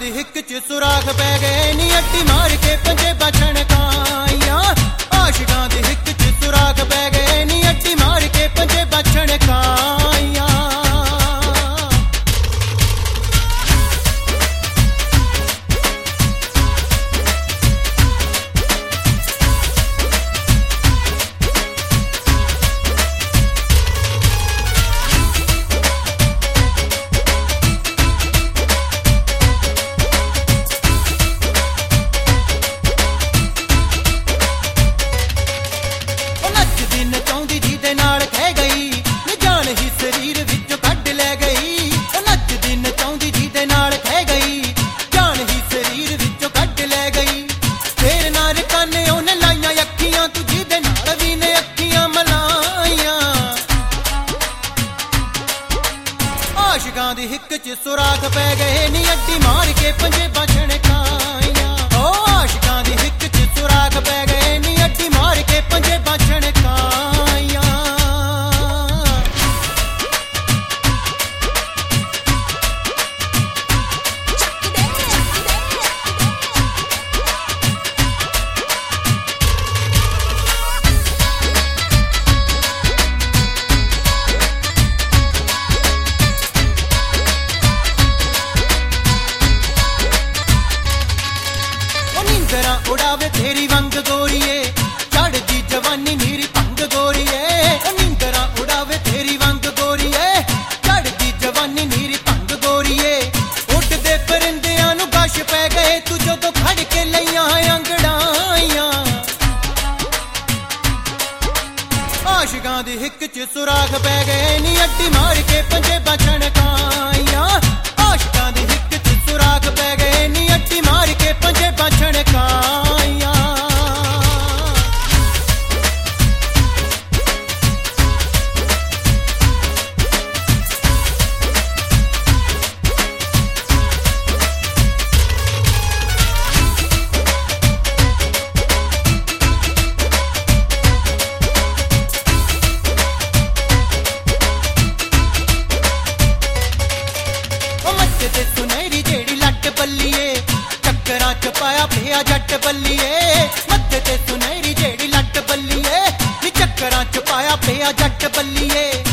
दी हिक च सुराख पै गए नी अड्डी मार के पंजे बचन काइयां आशिकां दी हिक च सुराख पै गए नी अड्डी मार के पंजे बचन काइयां आशिकां दी हिक च सुराख पै गए नी अड्डी मार के पंजे बचन काइयां ओ आशिकां दी हिक च सुराख पै गए नी अड्डी मार के पंजे बचन काइयां उड़ावे तेरी वंग गोरिए चढ़दी जवानी नीरी भंग गोरिए नींदरा उड़ावे तेरी वंग गोरिए चढ़दी जवानी नीरी भंग गोरिए उड़दे परिंदियां नू गश पै गए तू जदों खड़ के लईयां अंगड़ाइयां आशिकां दी हिक च सुराख पै गए नी अड्डी मार के पंजे बचन काइयां आशिकां दी हिक च सुराख पै गए नी अड्डी मार के पंजे बचन काइयां सुनहरी जेड़ी लट बल्लीए चक्करां च पाया पिया जट बल्लीए मत्थे ते सुनहरी जेड़ी लट बल्लीए चक्करां च पाया पिया जट बल्लीए